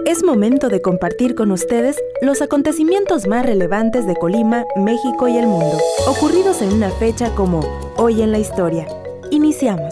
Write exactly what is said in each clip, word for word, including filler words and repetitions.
Es momento de compartir con ustedes los acontecimientos más relevantes de Colima, México y el mundo, ocurridos en una fecha como Hoy en la Historia. Iniciamos.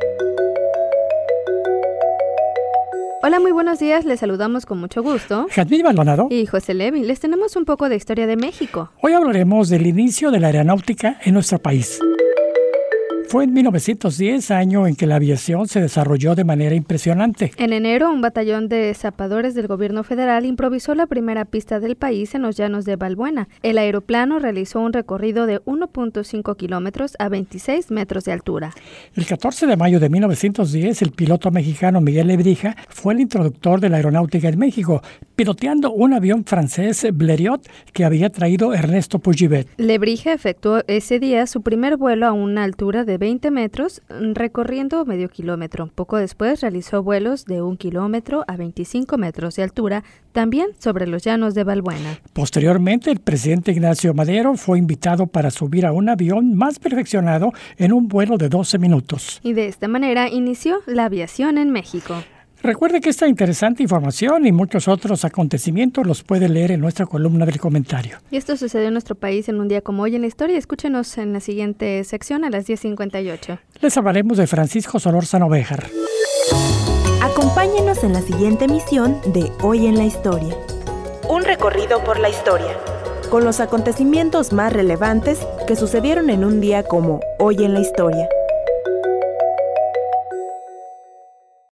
Hola, muy buenos días, les saludamos con mucho gusto. Jazmín Maldonado Y José Levi, les tenemos un poco de historia de México. Hoy hablaremos del inicio de la aeronáutica en nuestro país. Fue en mil novecientos diez, año en que la aviación se desarrolló de manera impresionante. En enero, un batallón de zapadores del gobierno federal improvisó la primera pista del país en los llanos de Balbuena. El aeroplano realizó un recorrido de uno punto cinco kilómetros a veintiséis metros de altura. El catorce de mayo de mil novecientos diez, el piloto mexicano Miguel Lebrija fue el introductor de la aeronáutica en México, piloteando un avión francés Blériot que había traído Ernesto Puigibet. Lebrija efectuó ese día su primer vuelo a una altura de veinte metros, recorriendo medio kilómetro. Poco después realizó vuelos de un kilómetro a veinticinco metros de altura, también sobre los llanos de Balbuena. Posteriormente, el presidente Ignacio Madero fue invitado para subir a un avión más perfeccionado en un vuelo de doce minutos. Y de esta manera inició la aviación en México. Recuerde que esta interesante información y muchos otros acontecimientos los puede leer en nuestra columna del comentario. Y esto sucedió en nuestro país en un día como hoy en la historia. Escúchenos en la siguiente sección a las diez cincuenta y ocho. Les hablaremos de Francisco Solórzano Béjar. Acompáñenos en la siguiente emisión de Hoy en la Historia. Un recorrido por la historia, con los acontecimientos más relevantes que sucedieron en un día como Hoy en la Historia.